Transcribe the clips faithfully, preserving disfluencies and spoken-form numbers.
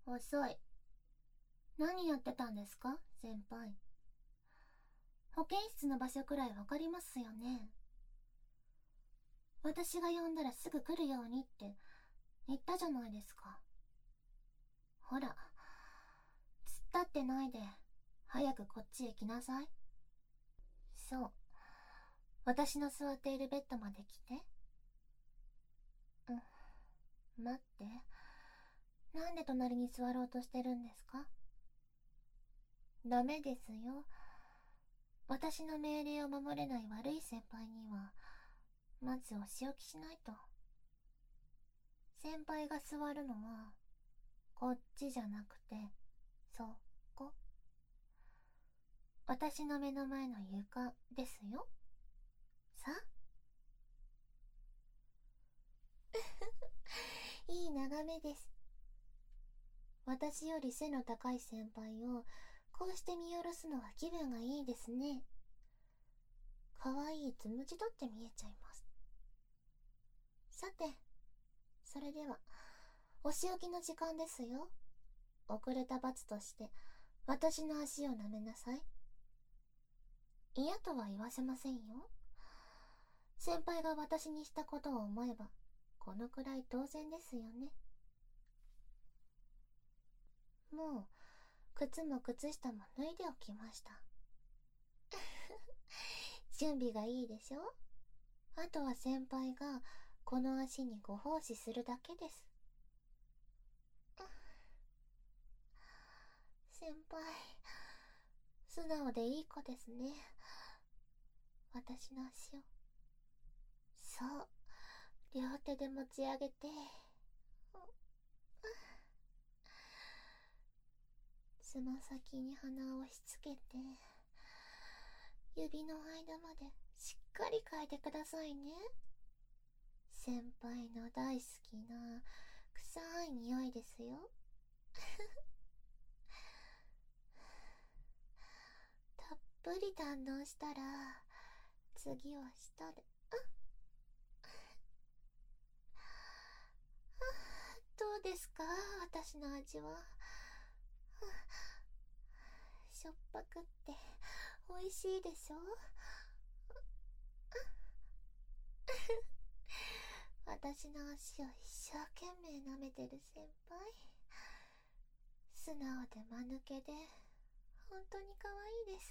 遅い。何やってたんですか、先輩。保健室の場所くらいわかりますよね。私が呼んだらすぐ来るようにって言ったじゃないですか。ほら、突っ立ってないで、早くこっちへ来なさい。そう。私の座っているベッドまで来て。うん。待って。なんで隣に座ろうとしてるんですか？ダメですよ。私の命令を守れない悪い先輩には、まずお仕置きしないと。先輩が座るのは、こっちじゃなくて、そこ。私の目の前の床ですよ。さいい眺めです。私より背の高い先輩をこうして見下ろすのは気分がいいですね。かわいいつむじだって見えちゃいます。さて、それではお仕置きの時間ですよ。遅れた罰として私の足を舐めなさい。嫌とは言わせませんよ。先輩が私にしたことを思えばこのくらい当然ですよね。もう靴も靴下も脱いでおきました。準備がいいでしょ。あとは先輩がこの足にご奉仕するだけです。先輩、素直でいい子ですね。私の足を、そう、両手で持ち上げて、つま先に鼻を押し付けて、指の間までしっかり嗅いでくださいね。先輩の大好きな臭い匂いですよ。たっぷり堪能したら、次は舌で、どうですか、私の味は。しょっぱくって美味しいでしょ。私の足を一生懸命舐めてる先輩、素直で間抜けで本当に可愛いです。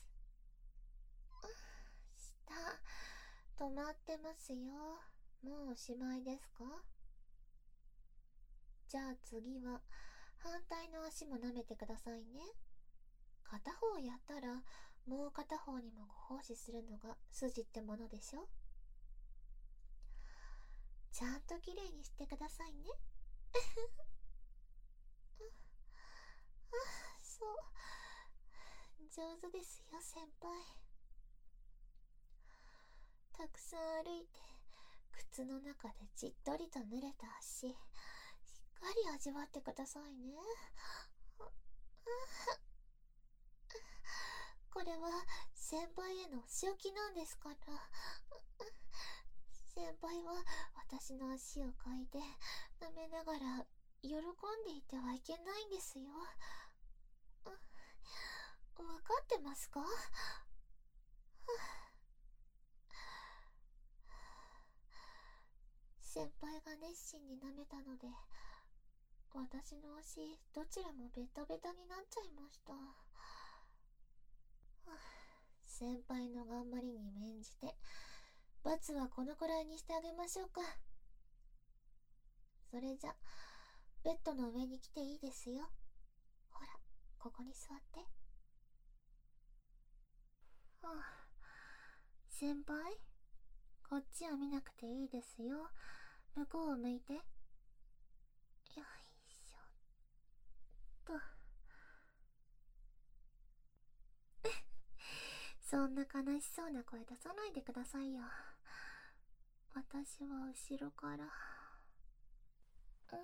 舌止まってますよ。もうおしまいですか？じゃあ次は反対の足も舐めてくださいね。片方やったらもう片方にもご奉仕するのが筋ってものでしょ。ちゃんときれいにしてくださいね。あ、そう、上手ですよ先輩。たくさん歩いて靴の中でじっとりと濡れた足、しっかり味わってくださいね。これは先輩へのお仕置きなんですから。先輩は私の足を嗅いで舐めながら喜んでいてはいけないんですよ。わかってますか？先輩が熱心に舐めたので、私の足どちらもベタベタになっちゃいました。先輩の頑張りに免じて罰はこのくらいにしてあげましょうか。それじゃベッドの上に来ていいですよ。ほら、ここに座って。はあ、先輩、こっちを見なくていいですよ。向こうを向いて。よいしょっと。そんな悲しそうな声出さないでくださいよ。私は後ろから。うん、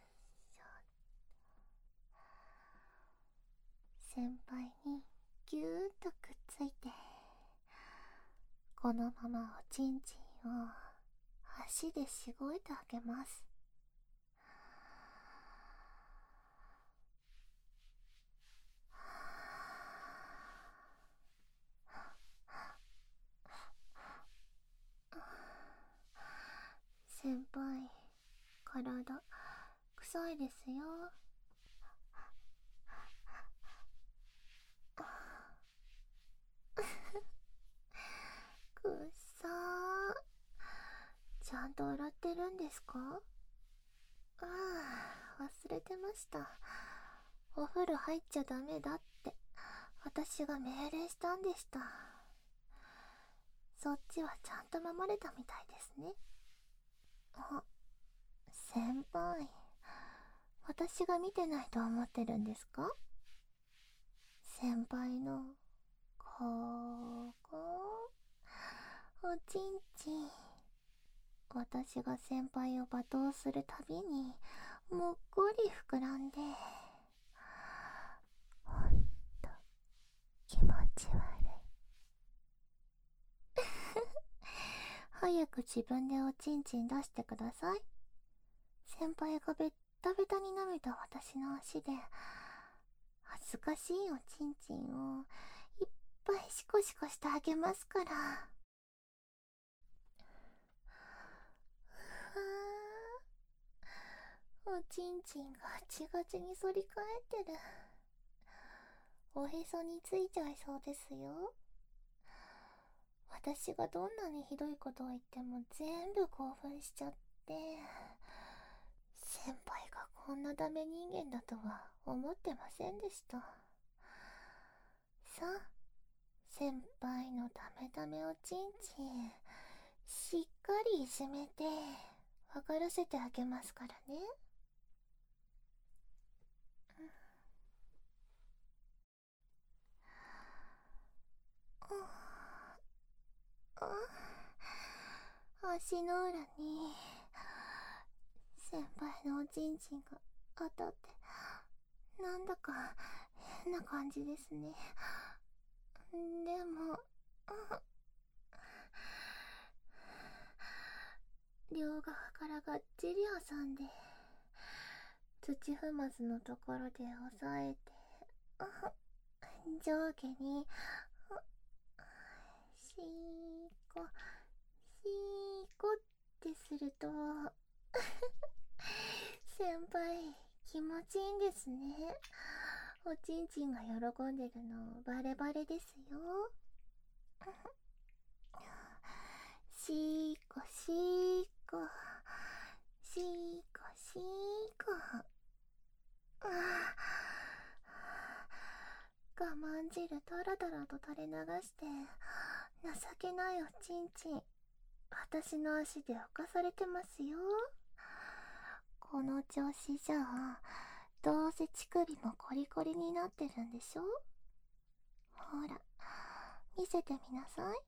先輩にぎゅーっとくっついて、このままおちんちんを足でしごいてあげます。 体、臭いですよ。くっさー。ちゃんと洗ってるんですか？ああ、忘れてました。お風呂入っちゃダメだって私が命令したんでした。そっちはちゃんと守れたみたいですね。あ、先輩、私が見てないと思ってるんですか？先輩のここ、おちんちん、私が先輩を罵倒するたびにもっこり膨らんで、ほんと気持ち悪い。早く自分でおちんちん出してください。先輩がベッタベタに舐めた私の足で恥ずかしいおちんちんをいっぱいシコシコしてあげますから。おちんちんがガチガチに反り返ってる。おへそについちゃいそうですよ。私がどんなにひどいことを言っても全部興奮しちゃって、先輩がこんなダメ人間だとは思ってませんでした。さあ、先輩のダメダメおちんちんしっかりいじめて分からせてあげますからね。足の裏に先輩のおちんちんが当たってなんだか変な感じですね。でも両側からがっちり挟んで土踏まずのところで押さえて上下にシーコシーコってすると先輩気持ちいいんですね。おちんちんが喜んでるのバレバレですよ。シーコシーコシーコシーコ。ああ、我慢汁タラタラと垂れ流して情けないおちんちん私の足で侵されてますよ。この調子じゃあどうせ乳首もコリコリになってるんでしょ。ほら見せてみなさい。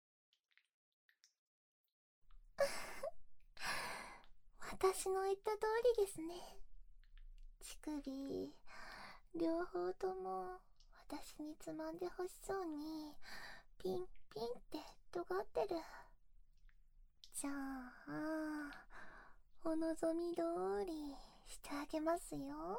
私の言った通りですね。乳首両方とも私につまんでほしそうにピンピンって尖ってる。じゃあお望み通りしてあげますよ。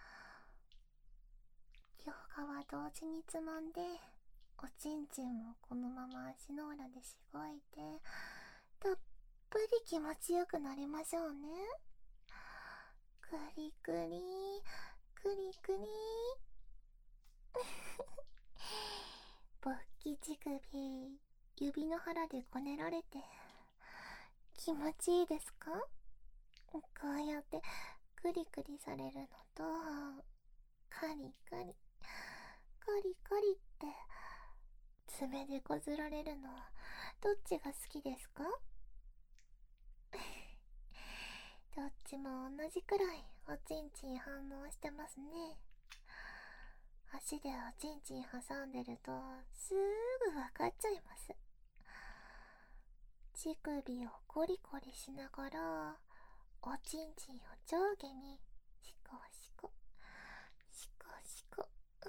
両側同時につまんでおちんちんをこのまま足の裏でしごいてたっぷり気持ちよくなりましょうね。くりくりくりくり勃起乳首指の腹でこねられて気持ちいいですか？こうやってクリクリされるのとカリカリカリカリって爪でこずられるのどっちが好きですか？どっちも同じくらいおちんちん反応してますね。足でおちんちん挟んでるとすぐわかっちゃいます。乳首をコリコリしながらおちんちんを上下にシコシコシコシコ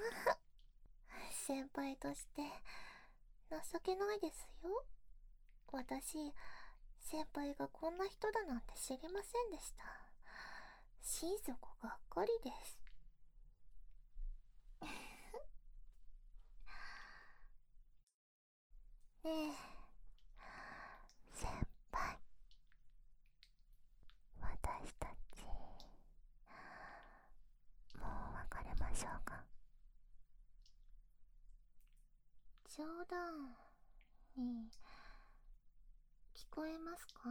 先輩として情けないですよ。私先輩がこんな人だなんて知りませんでした。心底がっかりです。ねえ先輩、私た冗談に聞こえますか？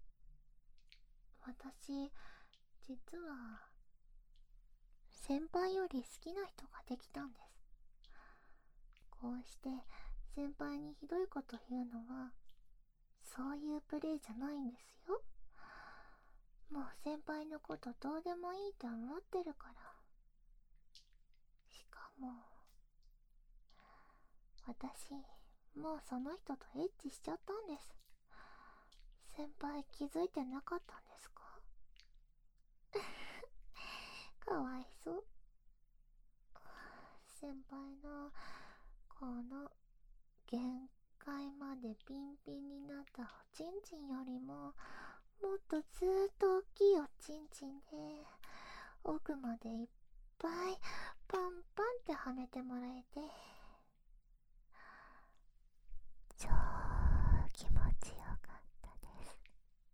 私、実は先輩より好きな人ができたんです。こうして先輩にひどいこと言うのはそういうプレイじゃないんですよ。もう先輩のことどうでもいいと思ってるから。しかも私、もうその人とエッチしちゃったんです。先輩気づいてなかったんですか？かわいそう。先輩のこの限界までピンピンになったおちんちんよりももっとずーっと大きいおちんちんで奥までいっぱいパンパンってはめてもらえて超気持ちよかったです。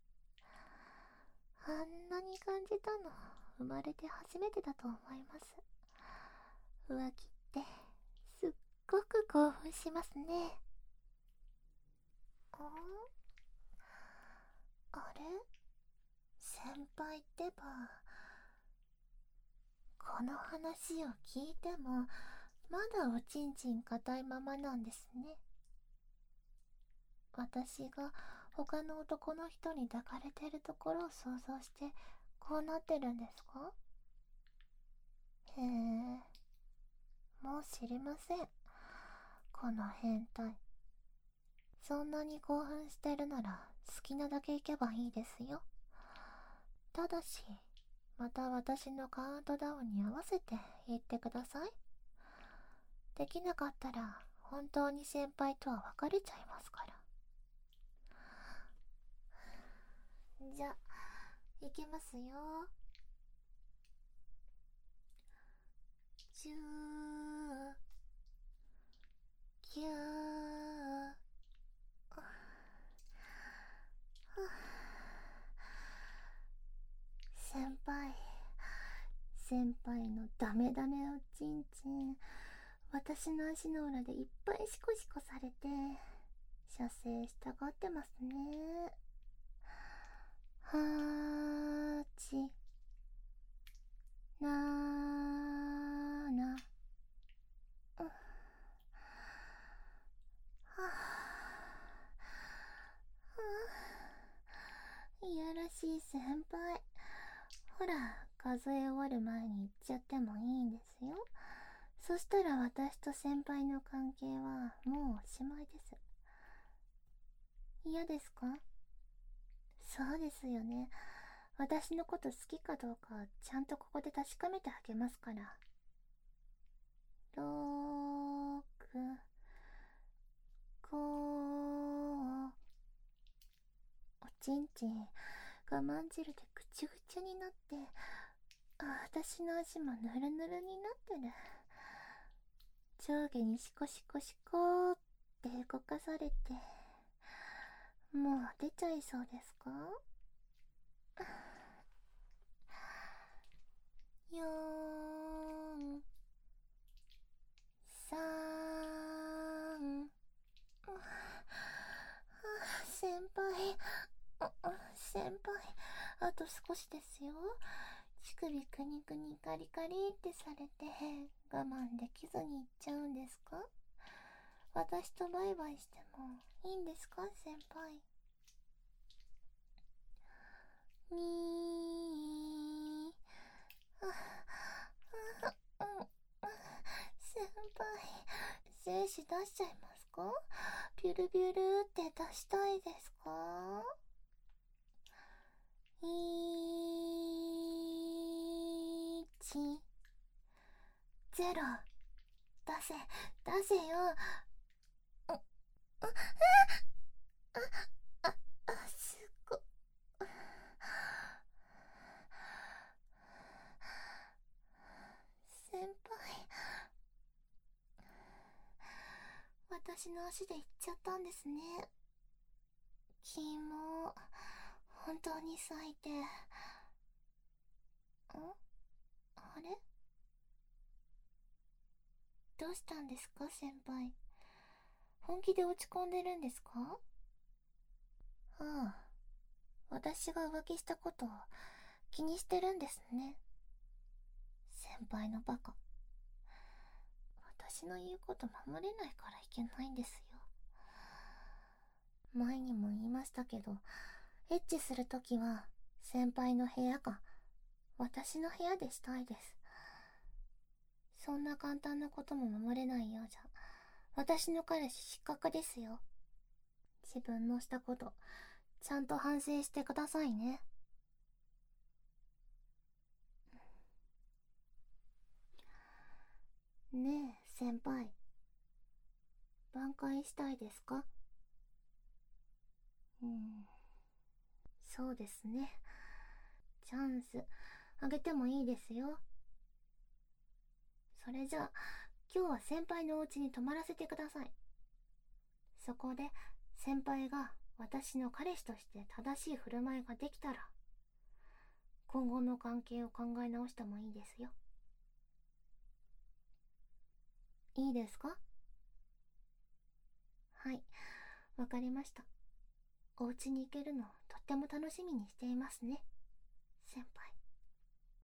あんなに感じたの生まれて初めてだと思います。浮気ってすっごく興奮しますね。ああれ、先輩ってばこの話を聞いてもまだおちんちん硬いままなんですね。私が他の男の人に抱かれてるところを想像してこうなってるんですか？へえ、もう知りません。この変態。そんなに興奮してるなら好きなだけ行けばいいですよ。ただしまた私のカウントダウンに合わせて言ってください。できなかったら本当に先輩とは別れちゃいますから。じゃ、いきますよ。じゅう、きゅう、先輩、先輩のダメダメおちんちん、私の足の裏でいっぱいシコシコされて、射精したがってますね。はーち、なーな、うん、はぁ、いやらしい先輩。ほら、数え終わる前に言っちゃってもいいんですよ。そしたら私と先輩の関係はもうおしまいです。嫌ですか？そうですよね。私のこと好きかどうかちゃんとここで確かめてあげますから。ろく、ご、おちんちん我慢汁でぐちゅぐちゅになって、あ、私の足もぬるぬるになってる。上下にシコシコシコって動かされて、もう出ちゃいそうですか？よーん、さん、先輩、先輩、あと少しですよ。乳首くにくにカリカリってされて我慢できずに行っちゃうんですか？私とバイバイしてもいいんですか先輩？にー、あ、あ、うん、先輩、精子出しちゃいますか？ビュルビュルって出したいですか？いち、ゼロ、出せ、出せよ。あ、あ、あ、あ、あ、すっご。先輩、私の足で行っちゃったんですね。キモ、本当に咲いて。ん？あれ？どうしたんですか先輩？ 本気で落ち込んでるんですか？ああ、私が浮気したことを気にしてるんですね。先輩のバカ。私の言うこと守れないからいけないんですよ。前にも言いましたけど、エッチするときは先輩の部屋か私の部屋でしたいです。そんな簡単なことも守れないようじゃ、私の彼氏失格ですよ。自分のしたこと、ちゃんと反省してくださいね。ねえ、先輩。挽回したいですか？うん、そうですね。チャンス、あげてもいいですよ。それじゃあ、今日は先輩のお家に泊まらせてください。そこで、先輩が私の彼氏として正しい振る舞いができたら、今後の関係を考え直してもいいですよ。いいですか？はい、わかりました。お家に行けるのをとっても楽しみにしていますね、先輩。